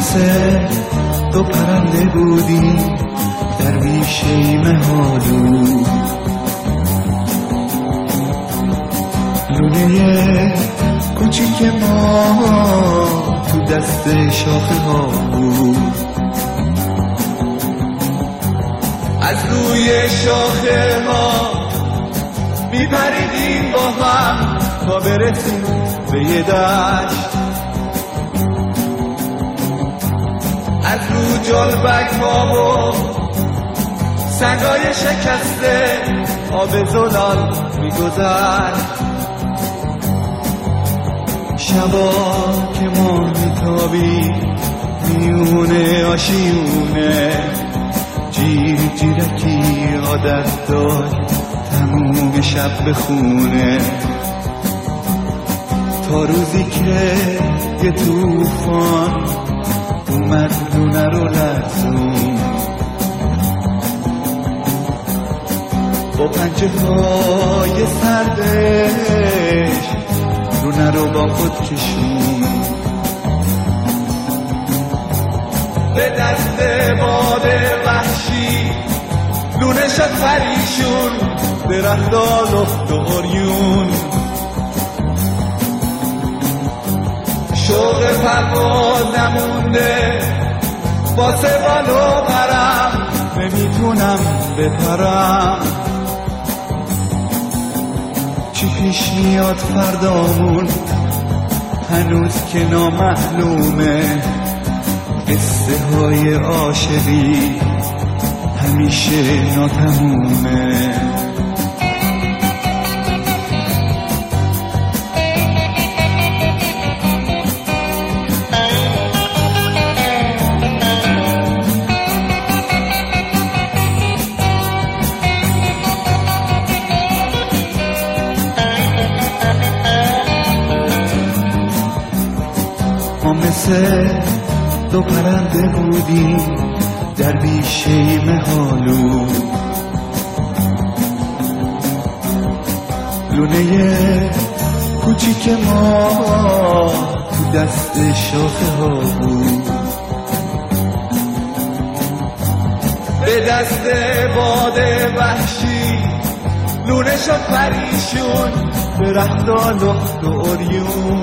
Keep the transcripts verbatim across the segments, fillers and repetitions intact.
مثل دو پرنده بودیم در بیشه مهالو، لونه کوچیک ما تو دست شاخه ها بود. از روی شاخه ها میپریدیم با هم تا برسیم به یه دشت. از رو جلبک ها و سنگای شکسته آب زلال میگذشت. شبا که ما میتابیم میونه آشیونه، جیر جیرکی عادت داشت تموم شب بخونه، تا روزی که یه توفان اومد لونه رو لرزون. با پنجه های سردش لونه رو با خود کشون. به دست باد وحشی لونه شد پریشون، درختا لخت و عریون. شوق پرواز نمونده واسه بالو پرم، نمیتونم بپرم. چی پیش میاد فردامون هنوز که نامعلومه، قصه های عاشقی همیشه ناتمومه. ما مثل دو پرنده بودیم در بیشه مهالو، لونه کوچیک ما تو دست شاخه ها بود. به دست باد وحشی لونه شد پریشون، درختا لخت و عریون.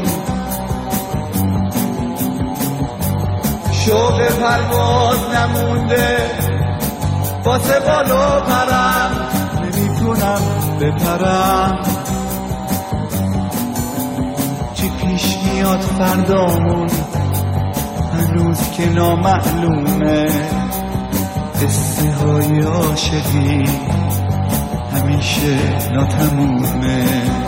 شوق پرواز نمونده واسه بالو پرم، نمیتونم بپرم. چی پیش میاد فردامون هنوز که نامعلومه، قصه های عاشقی همیشه ناتمومه.